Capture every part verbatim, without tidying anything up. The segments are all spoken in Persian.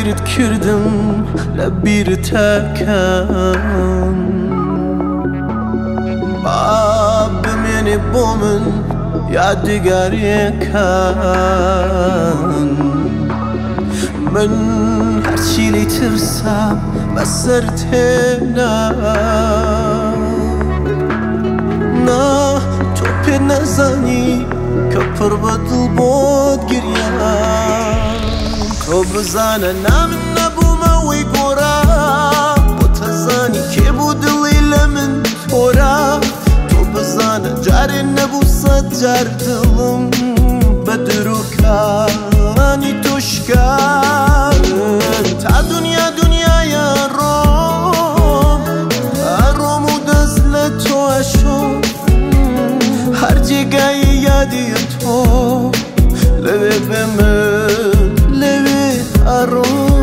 بیرت کردم لبیر تکم باب بمینی بومن یادگاری کن من هرچی لی ترسم بسرت نه نه تو پی نزنی که پر بدل بود گریم تو بزانه نام نبوم وی گورا و تزانی که بود لیل من تورا تو بزانه جاری نبو صد جار دلم بدرو کانی توشکن تا دنیا دنیای روم روم و دزل تو اشو هر جگای یادی تو لبه به من لبه آروم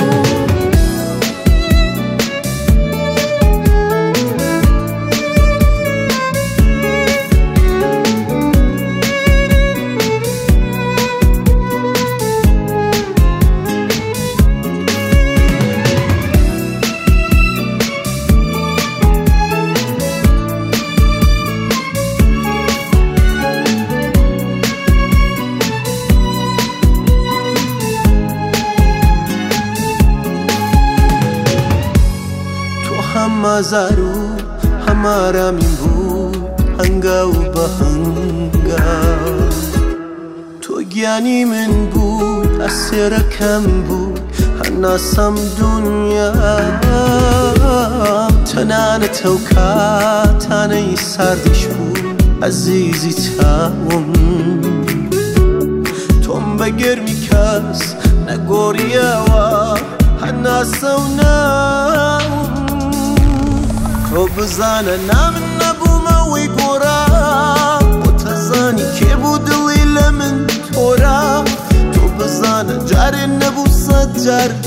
هم آزارو هم آرامیم بود هنگا و بهنگا تو گیانی من بود اسیرکم بود هناسم دنیا تنان توکا تانی سردش بود عزیزی تاوم توم بگرمی کس نگوریا هناسم نام تو بزانه نام نبوم وی گورا و تزانی که بود لیل من تورا تو بزانه جاری نبو صد جار